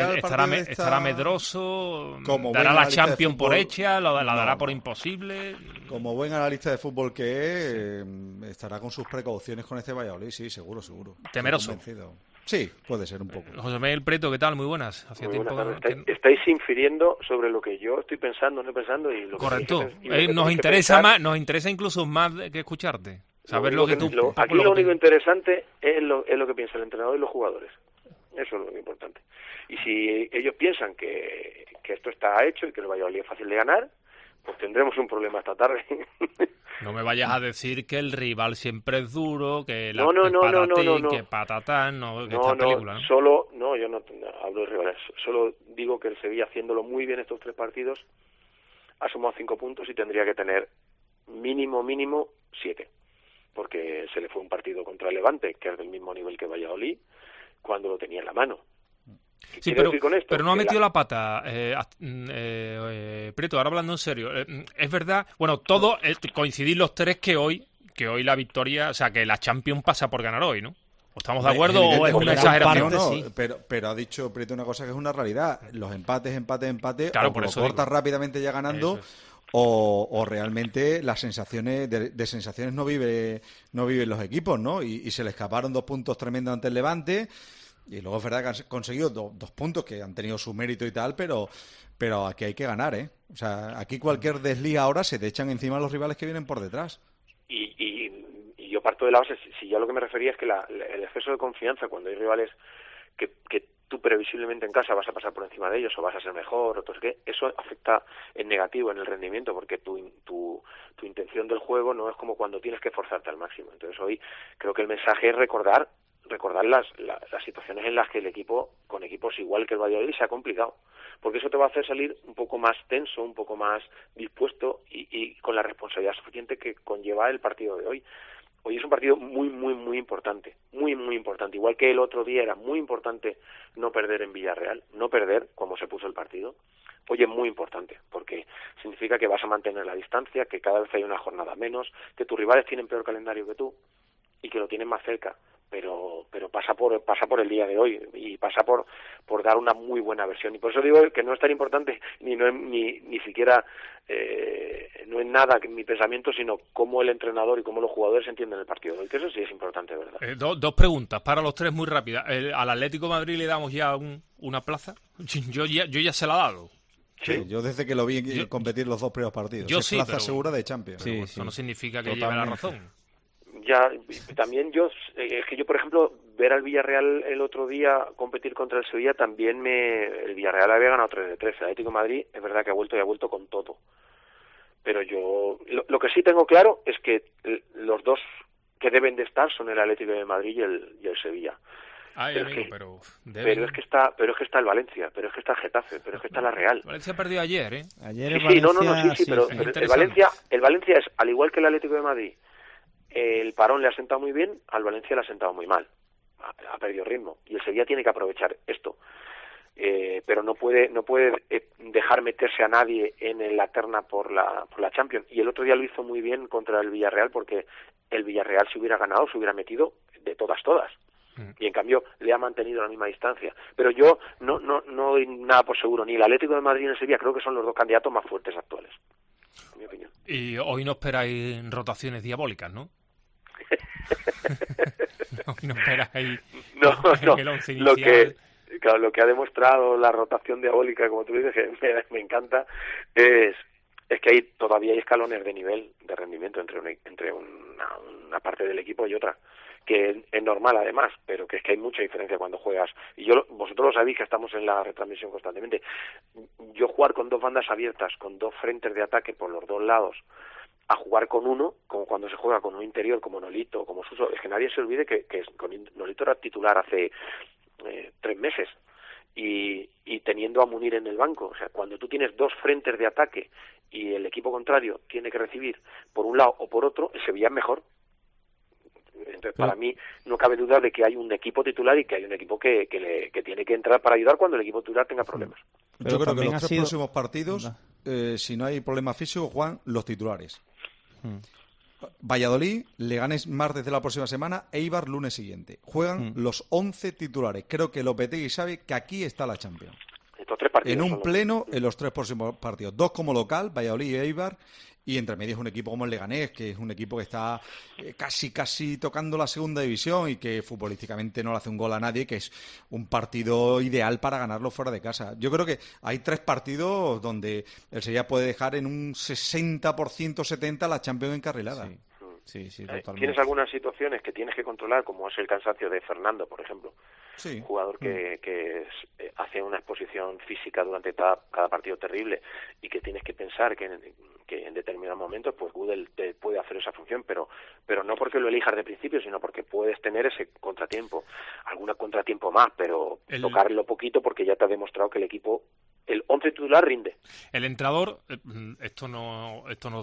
medroso? ¿Dará la Champions por hecha? ¿La dará por imposible? Como buen analista de fútbol que es, estará con sus precauciones con este Valladolid, sí, seguro. ¿Temeroso? Sí, puede ser un poco. José Miguel Prieto, ¿qué tal? Muy buenas. Muy buenas tardes. Estáis infiriendo sobre lo que yo estoy pensando, no pensando, y lo correcto. Que nos interesa incluso más que escucharte. Saber lo que tú... Aquí lo único interesante es lo que piensa el entrenador y los jugadores. Eso es lo importante. Y si ellos piensan que esto está hecho y que el Valladolid es fácil de ganar, pues tendremos un problema esta tarde. No me vayas a decir que el rival siempre es duro, que no. que patatán, película, ¿no? Yo no hablo de rivales. Solo digo que el Sevilla, haciéndolo muy bien estos 3 partidos, ha sumado 5 puntos y tendría que tener mínimo 7. Porque se le fue un partido contra el Levante, que es del mismo nivel que Valladolid, cuando lo tenía en la mano. Sí, pero no ha metido la pata, Prieto, ahora hablando en serio. Es verdad, bueno, coincidís los 3 que hoy la victoria, o sea, que la Champions pasa por ganar hoy, ¿no? ¿O estamos de acuerdo o es una exageración? No, pero ha dicho Prieto una cosa que es una realidad. Los empates, claro, o por eso cortas rápidamente ya ganando... O realmente las sensaciones de sensaciones no viven los equipos, ¿no? Y se le escaparon 2 puntos tremendos ante el Levante, y luego es verdad que han conseguido 2 puntos que han tenido su mérito y tal, pero aquí hay que ganar, ¿eh? O sea, aquí cualquier desliz ahora se te echan encima los rivales que vienen por detrás. Y yo parto de la base, si ya lo que me refería es que el exceso de confianza cuando hay rivales que tú previsiblemente en casa vas a pasar por encima de ellos o vas a ser mejor, eso afecta en negativo en el rendimiento, porque tu intención del juego no es como cuando tienes que forzarte al máximo. Entonces hoy creo que el mensaje es recordar las situaciones en las que el equipo, con equipos igual que el Valladolid, se ha complicado, porque eso te va a hacer salir un poco más tenso, un poco más dispuesto y con la responsabilidad suficiente que conlleva el partido de hoy. Hoy es un partido muy importante, muy importante. Igual que el otro día era muy importante no perder en Villarreal, no perder como se puso el partido. Hoy es muy importante porque significa que vas a mantener la distancia, que cada vez hay una jornada menos, que tus rivales tienen peor calendario que tú y que lo tienen más cerca. Pero pasa por el día de hoy y pasa por dar una muy buena versión, y por eso digo que no es tan importante ni siquiera no es nada mi pensamiento, sino cómo el entrenador y cómo los jugadores entienden el partido de hoy, que eso sí es importante, ¿verdad? 2 preguntas para los 3 muy rápidas. ¿Al Atlético de Madrid le damos ya una plaza? Yo ya se la he dado. Sí, yo desde que lo vi competir los 2 primeros partidos. Yo sí, plaza segura de Champions. Sí, eso no significa que lleve la razón. Ya, también es que yo, por ejemplo, ver al Villarreal el otro día competir contra el Sevilla, también el Villarreal había ganado 3-3. El Atlético de Madrid es verdad que ha vuelto con todo. Pero yo, lo que sí tengo claro es que los 2 que deben de estar son el Atlético de Madrid y el Sevilla. Pero es que está el Valencia, pero es que está el Getafe, pero es que está la Real. Valencia perdió ayer, ¿eh? Ayer sí, pero el Valencia es, al igual que el Atlético de Madrid, el parón le ha sentado muy bien, al Valencia le ha sentado muy mal. Ha perdido ritmo. Y el Sevilla tiene que aprovechar esto. Pero no puede dejar meterse a nadie en la terna por la Champions. Y el otro día lo hizo muy bien contra el Villarreal, porque el Villarreal, si hubiera ganado, se hubiera metido de todas. Y en cambio le ha mantenido la misma distancia. Pero yo no doy nada por seguro. Ni el Atlético de Madrid ni el Sevilla creo que son los dos candidatos más fuertes actuales, en mi opinión. Y hoy no esperáis rotaciones diabólicas, ¿no? Hoy no esperáis en el once inicial. Lo que ha demostrado la rotación diabólica, como tú dices, que me encanta, es que todavía hay escalones de nivel de rendimiento entre una parte del equipo y otra, que es normal además, pero que es que hay mucha diferencia cuando juegas. Y vosotros lo sabéis, que estamos en la retransmisión constantemente. Yo jugar con dos bandas abiertas, con dos frentes de ataque por los dos lados, a jugar con uno, como cuando se juega con un interior como Nolito, como Suso, es que nadie se olvide que Nolito era titular hace 3 meses y teniendo a Munir en el banco. O sea, cuando tú tienes dos frentes de ataque y el equipo contrario tiene que recibir por un lado o por otro, el Sevilla es mejor. Entonces, para mí no cabe duda de que hay un equipo titular y que hay un equipo que tiene que entrar para ayudar cuando el equipo titular tenga problemas. Yo creo que los 3 próximos partidos, si no hay problema físico, juegan los titulares. Valladolid, Leganés martes de la próxima semana, Eibar lunes siguiente. Juegan los 11 titulares. Creo que Lopetegui sabe que aquí está la Champions. Estos 3 partidos en un pleno en los 3 próximos partidos. 2 como local, Valladolid y Eibar. Y entre medio es un equipo como el Leganés, que es un equipo que está casi tocando la segunda división y que futbolísticamente no le hace un gol a nadie, que es un partido ideal para ganarlo fuera de casa. Yo creo que hay 3 partidos donde el Sevilla puede dejar en un 60%, 70% la Champions encarrilada. Sí, totalmente. Tienes algunas situaciones que tienes que controlar, como es el cansancio de Fernando, por ejemplo. Sí. Un jugador que hace una exposición física durante cada partido terrible y que tienes que pensar que en determinados momentos pues Gudel te puede hacer esa función, pero no porque lo elijas de principio, sino porque puedes tener ese contratiempo, algún contratiempo más, pero tocarlo poquito porque ya te ha demostrado que el equipo, el 11 titular rinde. El entrenador, esto no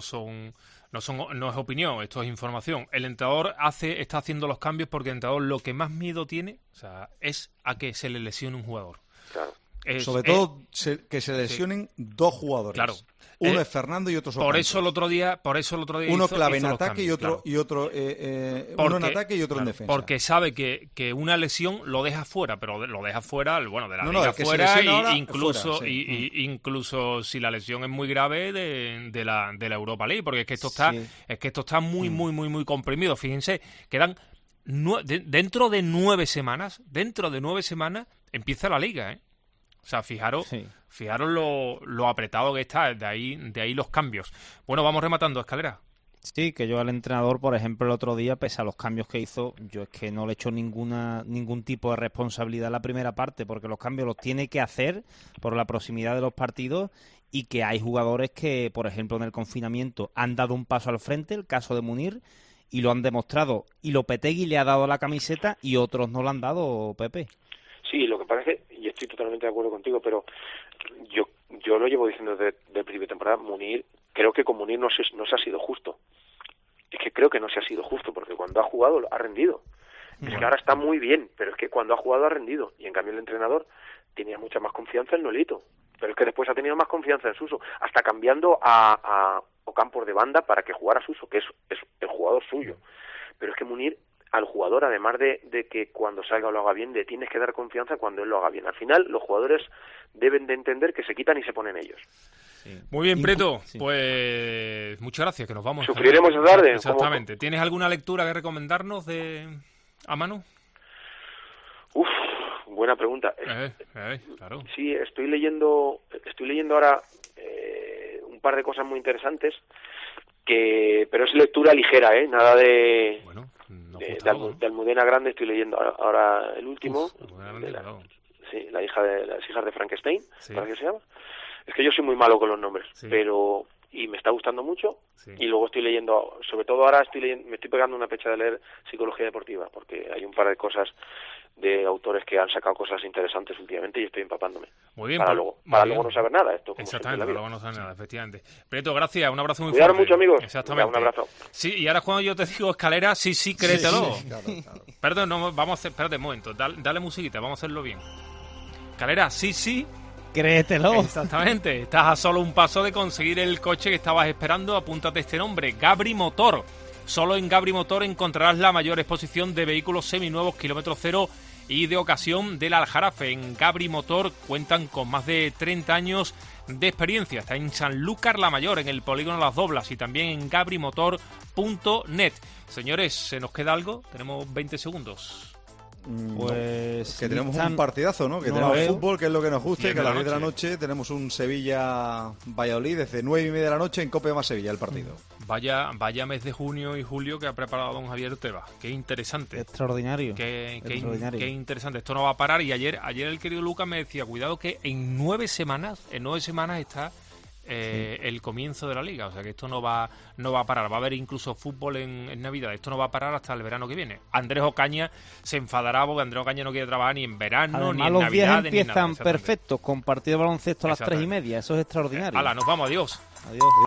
es opinión, esto es información. El entrenador está haciendo los cambios porque el entrenador lo que más miedo tiene, o sea, es a que se le lesione un jugador. Claro. Sobre todo que se lesionen 2 jugadores. Claro. Uno es Fernando y otro es Ocampo. Por eso el otro día uno clave en ataque y otro uno en ataque y otro en defensa. Porque sabe que una lesión lo deja fuera, pero lo deja fuera, de la liga que fuera, incluso incluso si la lesión es muy grave de la Europa League, porque es que esto está muy comprimido. Fíjense, quedan dentro de 9 semanas empieza la liga, ¿eh? O sea, fijaros lo apretado que está, de ahí los cambios. Bueno, vamos rematando, Escalera. Sí, que yo al entrenador, por ejemplo, el otro día, pese a los cambios que hizo, yo es que no le echo ningún tipo de responsabilidad en la primera parte, porque los cambios los tiene que hacer por la proximidad de los partidos y que hay jugadores que, por ejemplo, en el confinamiento han dado un paso al frente, el caso de Munir, y lo han demostrado. Y Lopetegui le ha dado la camiseta y otros no la han dado, Pepe. Sí, lo que pasa es que, y estoy totalmente de acuerdo contigo, pero yo lo llevo diciendo desde el principio de temporada, Munir, creo que con Munir no se ha sido justo. Es que creo que no se ha sido justo, porque cuando ha jugado ha rendido. Es que ahora está muy bien, pero es que cuando ha jugado ha rendido. Y en cambio el entrenador tenía mucha más confianza en Nolito, pero es que después ha tenido más confianza en Suso, hasta cambiando a Ocampo de banda para que jugara Suso, que es el jugador suyo. Pero es que Munir, al jugador, además de que cuando salga lo haga bien, le tienes que dar confianza cuando él lo haga bien. Al final, los jugadores deben de entender que se quitan y se ponen ellos. Sí. Muy bien, Preto. Sí. Pues muchas gracias, que nos vamos. Sufriremos esta tarde. Exactamente. ¿Cómo? ¿Tienes alguna lectura que recomendarnos a mano? Buena pregunta. Claro. Sí, estoy leyendo ahora un par de cosas muy interesantes, pero es lectura ligera, nada de... Bueno, de Almudena Grande estoy leyendo ahora el último, las hijas de Frankenstein, ¿para qué se llama? Es que yo soy muy malo con los nombres, pero y me está gustando mucho. Sí. Y luego estoy leyendo, sobre todo ahora me estoy pegando una pecha de leer psicología deportiva, porque hay un par de cosas de autores que han sacado cosas interesantes últimamente y estoy empapándome. Muy bien. Para luego no saber nada. Esto, como exactamente, para luego no saber nada, efectivamente. Prieto, gracias, un abrazo muy fuerte. Cuidaros mucho, amigos. Exactamente. Un abrazo. Sí, y ahora cuando yo te digo escalera, sí, créetelo. Sí, claro. Perdón, no, vamos a hacer, espérate un momento, dale musiquita, vamos a hacerlo bien. Escalera, sí. Créetelo. Exactamente. Estás a solo un paso de conseguir el coche que estabas esperando. Apúntate este nombre, Gabri Motor. Solo en Gabri Motor encontrarás la mayor exposición de vehículos seminuevos kilómetro cero y de ocasión del Aljarafe. En Gabri Motor cuentan con más de 30 años de experiencia. Está en Sanlúcar la Mayor, en el polígono Las Doblas, y también en gabrimotor.net. Señores, ¿se nos queda algo? Tenemos 20 segundos. Pues que tenemos un partidazo, ¿no? Que tenemos fútbol, que es lo que nos gusta, que a las 10 de la noche tenemos un Sevilla-Valladolid desde 9:30 de la noche en Cope más Sevilla, el partido. Vaya mes de junio y julio que ha preparado don Javier Tebas. Qué interesante. Extraordinario. Qué interesante. Esto no va a parar. Y ayer el querido Lucas me decía, cuidado que en 9 semanas está el comienzo de la liga, o sea que esto no va a parar. Va a haber incluso fútbol en Navidad. Esto no va a parar hasta el verano que viene. Andrés Ocaña se enfadará porque Andrés Ocaña no quiere trabajar ni en verano, además, ni en los Navidad, días ni en nada. empiezan perfectos con partido de baloncesto a las 3:30. Eso es extraordinario. Hala, nos vamos, adiós. Adiós.